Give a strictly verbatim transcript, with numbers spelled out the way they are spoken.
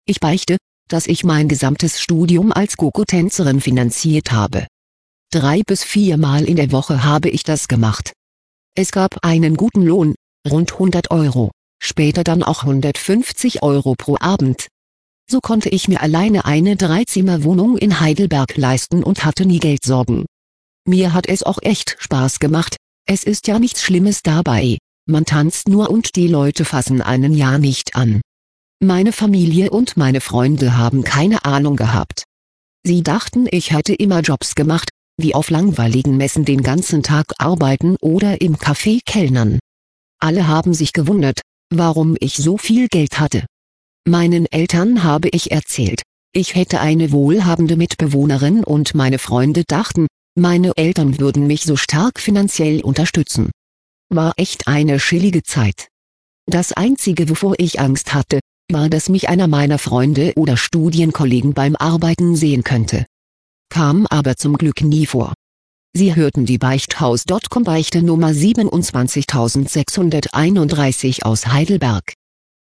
Ich beichte, dass ich mein gesamtes Studium als Gogo-Tänzerin finanziert habe. Drei bis viermal in der Woche habe ich das gemacht. Es gab einen guten Lohn, rund hundert Euro, später dann auch hundertfünfzig Euro pro Abend. So konnte ich mir alleine eine Dreizimmerwohnung in Heidelberg leisten und hatte nie Geldsorgen. Mir hat es auch echt Spaß gemacht, es ist ja nichts Schlimmes dabei, man tanzt nur und die Leute fassen einen ja nicht an. Meine Familie und meine Freunde haben keine Ahnung gehabt. Sie dachten, ich hätte immer Jobs gemacht, wie auf langweiligen Messen den ganzen Tag arbeiten oder im Café kellnern. Alle haben sich gewundert, warum ich so viel Geld hatte. Meinen Eltern habe ich erzählt, ich hätte eine wohlhabende Mitbewohnerin und meine Freunde dachten, meine Eltern würden mich so stark finanziell unterstützen. War echt eine chillige Zeit. Das Einzige, wovor ich Angst hatte, war, dass mich einer meiner Freunde oder Studienkollegen beim Arbeiten sehen könnte. Kam aber zum Glück nie vor. Sie hörten die Beichthaus Punkt com Beichte Nummer siebenundzwanzigtausendsechshunderteinunddreißig aus Heidelberg.